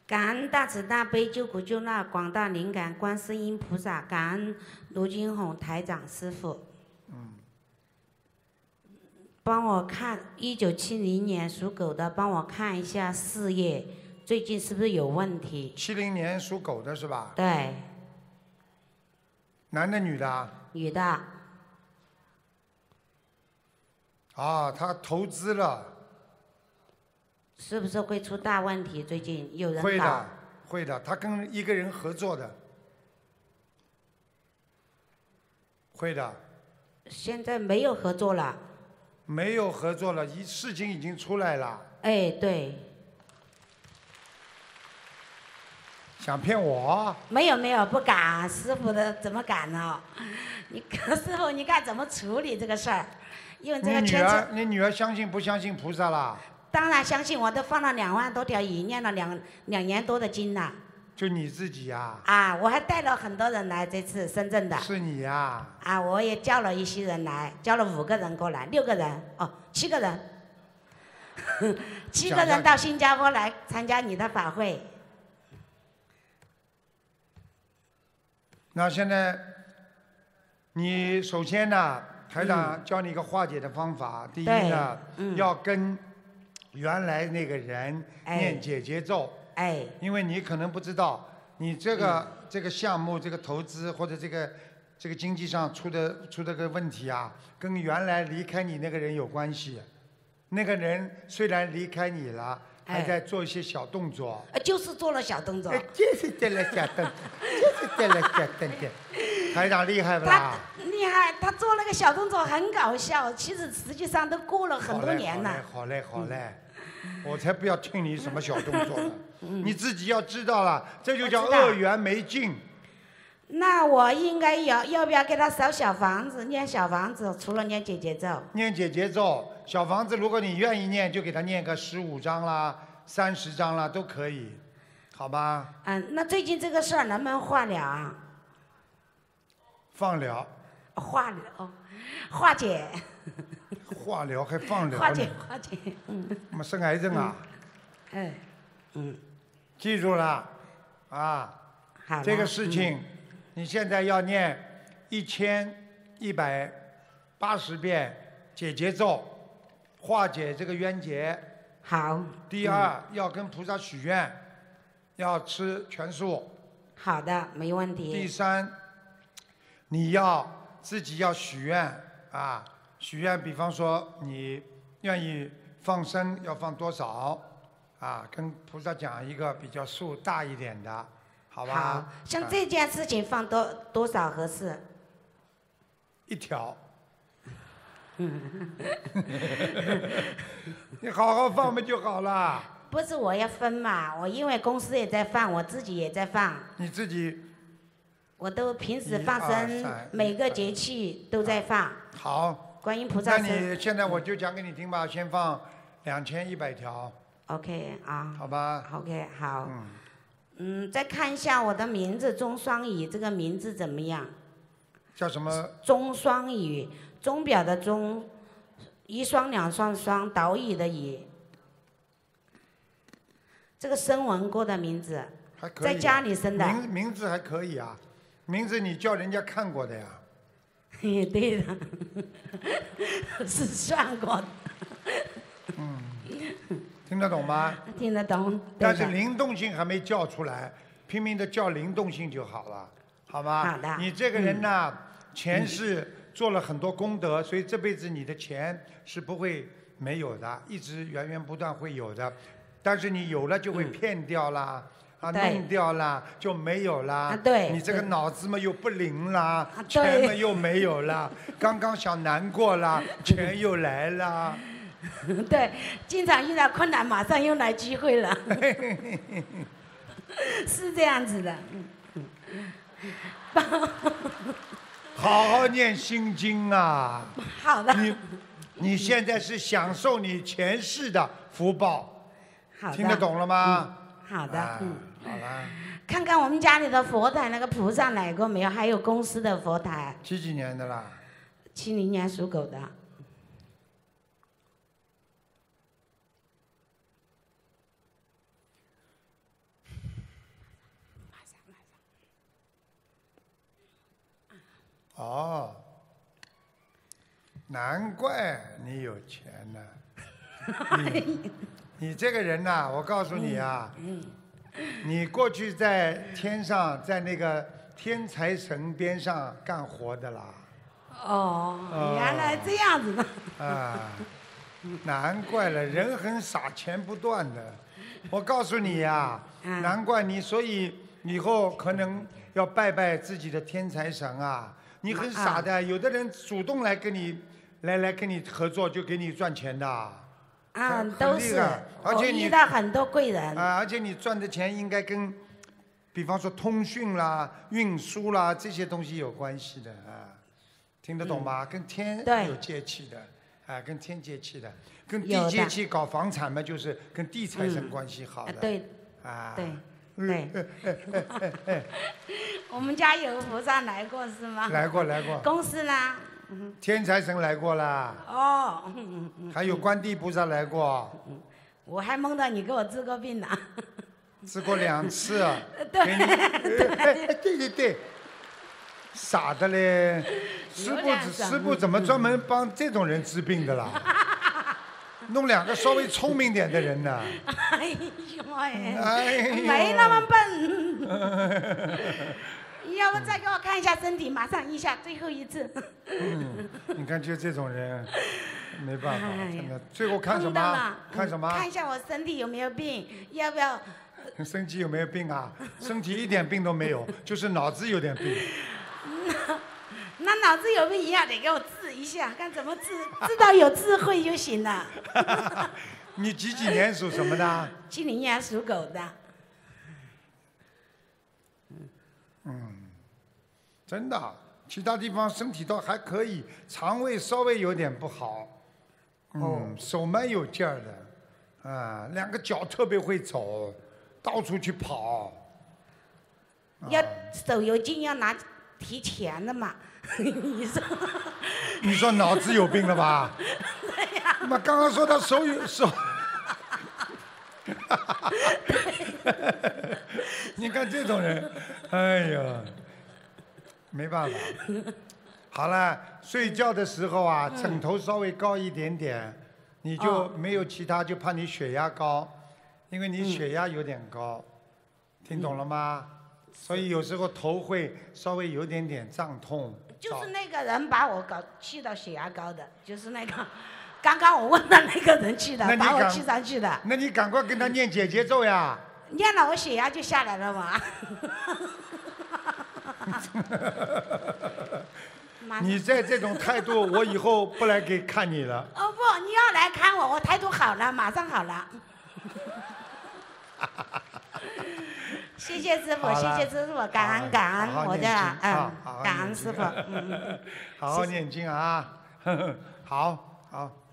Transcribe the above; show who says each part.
Speaker 1: 感恩大慈大悲救苦救难广大灵感观世音菩萨，感恩卢金红台长师傅。帮我看1970年属狗的，帮我看一下事业，最近是不是有问题
Speaker 2: ？70年属狗的是吧？
Speaker 1: 对。
Speaker 2: 男的女的啊？
Speaker 1: 女的。
Speaker 2: 啊，他投资了。
Speaker 1: 是不是会出大问题？最近有人搞？
Speaker 2: 会的，会的，他跟一个人合作的。会的。
Speaker 1: 现在没有合作了。
Speaker 2: 没有合作了，事情已经出来了。
Speaker 1: 哎，对。
Speaker 2: 想骗我？
Speaker 1: 没有没有，不敢，师傅的怎么敢呢？师傅，你看怎么处理这个事儿？因为这个
Speaker 2: 你女儿相信不相信菩萨啦？
Speaker 1: 当然相信，我都放了2万多条鱼，念了两年多的经了。
Speaker 2: 就你自己呀？
Speaker 1: 啊，我还带了很多人来，这次深圳的。
Speaker 2: 是你呀？
Speaker 1: 啊，我也叫了一些人来，叫了5个人过来，6个人，哦，7个人，7个人到新加坡来参加你的法会。
Speaker 2: 那现在，你首先呢，台长教你一个化解的方法。第一呢，要跟原来那个人念解结咒。
Speaker 1: 哎。
Speaker 2: 因为你可能不知道，你这个项目、这个投资或者这个经济上出的个问题啊，跟原来离开你那个人有关系。那个人虽然离开你了，还在做一些小动作。
Speaker 1: 就是做了小动作。
Speaker 2: 就是做了小动作，就是做了小动作。台长厉害不啦？
Speaker 1: 厉害，他做了个小动作很搞笑，其实实际上都过了很多年了。
Speaker 2: 好嘞，好嘞，我才不要听你什么小动作呢。你自己要知道了，这就叫恶缘没尽。
Speaker 1: 那我应该要不要给他烧小房子？念小房子，除了念解结咒。
Speaker 2: 念解结咒，小房子如果你愿意念，就给他念个15章啦、30章啦，都可以，好吧？
Speaker 1: 那最近这个事儿能不能化了啊？
Speaker 2: 放疗。
Speaker 1: 化疗，化解。
Speaker 2: 化疗还放疗呢？
Speaker 1: 化解。
Speaker 2: 我们生癌症啊？记住了，啊，这个事情，你现在要念1180遍解结咒，化解这个冤结。
Speaker 1: 好。
Speaker 2: 第二，要跟菩萨许愿，要吃全素。
Speaker 1: 好的，没问题。
Speaker 2: 第三，你要自己要许愿啊，许愿，比方说你愿意放生要放多少？啊，跟菩萨讲一个比较数大一点的，好吧？
Speaker 1: 好，像这件事情放多少合适
Speaker 2: ？1条。你好好放不就好了？
Speaker 1: 不是我要分嘛，我因为公司也在放，我自己也在放。
Speaker 2: 你自己？
Speaker 1: 我都平时放生，每个节气都在放。
Speaker 2: 好。
Speaker 1: 观音菩萨。
Speaker 2: 那你现在我就讲给你听吧，先放2100条。
Speaker 1: OK 啊。
Speaker 2: 好吧。
Speaker 1: OK 好。再看一下我的名字钟双语，这个名字怎么样？
Speaker 2: 叫什么？
Speaker 1: 钟双语，钟表的钟，一双两双双，岛屿的屿。这个生文过的名字。
Speaker 2: 还可以。
Speaker 1: 在家里生的。
Speaker 2: 名字还可以啊，名字你叫人家看过的呀。
Speaker 1: 对的，是算过的。
Speaker 2: 听得懂吗？
Speaker 1: 听得懂。
Speaker 2: 但是灵动性还没叫出来，拼命的叫灵动性就好了，好吗？
Speaker 1: 好的。
Speaker 2: 你这个人呢，前世做了很多功德，所以这辈子你的钱是不会没有的，一直源源不断会有的。但是你有了就会骗掉啦，弄掉啦，就没有啦。
Speaker 1: 对。
Speaker 2: 你这个脑子嘛又不灵啦，钱嘛又没有啦，刚刚想难过啦，钱又来啦。
Speaker 1: 对，经常遇到困难，马上又来机会了，是这样子的。
Speaker 2: 好好念心经啊！
Speaker 1: 好的。
Speaker 2: 你现在是享受你前世的福报，
Speaker 1: 好的。
Speaker 2: 听得懂了吗？
Speaker 1: 好的。
Speaker 2: 好了。
Speaker 1: 看看我们家里的佛台，那个菩萨来过没有？还有公司的佛台。
Speaker 2: 几年的啦
Speaker 1: ？70年属狗的。
Speaker 2: 哦，难怪你有钱呢。你这个人呐、我告诉你啊，你过去在天上，在那个天财神边上干活的啦。
Speaker 1: 哦，原来这样子的。
Speaker 2: 啊，难怪了，人很傻，钱不断的。我告诉你呀、难怪你，所以以后可能要拜拜自己的天财神啊。你很傻的，有的人主动来跟你跟你合作，就给你赚钱的。
Speaker 1: 都是，
Speaker 2: 而且你
Speaker 1: 遇到很多贵人。
Speaker 2: 而且你赚的钱应该跟，比方说通讯啦、运输啦这些东西有关系的啊，听得懂吗？跟天有接气的，跟天接气的，跟地接气搞房产嘛，就是跟地财神关系好的。
Speaker 1: 对，
Speaker 2: 啊，
Speaker 1: 对。我们家有菩萨来过是吗？
Speaker 2: 来过。
Speaker 1: 公司呢？
Speaker 2: 天财神来过啦。
Speaker 1: 哦。
Speaker 2: 还有观地菩萨来过。
Speaker 1: 我还梦到你给我治过病呢。
Speaker 2: 治过2次。对。傻的嘞，师父怎么专门帮这种人治病的啦？弄2个稍微聪明点的人呢？
Speaker 1: 哎呦没那么笨。要不再给我看一下身体，马上一下，最后一次。
Speaker 2: 你看就这种人，没办法，真的。最后看什么？看什么？
Speaker 1: 看一下我身体有没有病，要不要？
Speaker 2: 身体有没有病啊？身体一点病都没有，就是脑子有点病。
Speaker 1: 那脑子有病也要得给我治一下，看怎么治，知道有智慧就行了。
Speaker 2: 你几年属什么的
Speaker 1: ？70年属狗的。
Speaker 2: 真的，其他地方身体倒还可以，肠胃稍微有点不好。手蛮有劲儿的，啊，2个脚特别会走，到处去跑。
Speaker 1: 要手有劲要提钱的嘛。
Speaker 2: 你说脑子有病了吧？
Speaker 1: 对呀。
Speaker 2: 妈刚刚说他手。你看这种人，哎呀，没办法。好了，睡觉的时候啊，枕头稍微高一点点，你就没有其他，就怕你血压高，因为你血压有点高，听懂了吗？所以有时候头会稍微有点点胀痛。
Speaker 1: 就是那个人把我气到血压高的，就是那个。刚刚我问的那个人去的，把我气上去的。
Speaker 2: 那你赶快跟他念姐姐咒呀！
Speaker 1: 念了我血压就下来了嘛。
Speaker 2: 你再这种态度，我以后不来给看你了。
Speaker 1: 哦不，你要来看我，我态度好了，马上好了。谢谢师傅，谢谢师傅，感恩我的感恩师傅。
Speaker 2: 好好念经啊，好。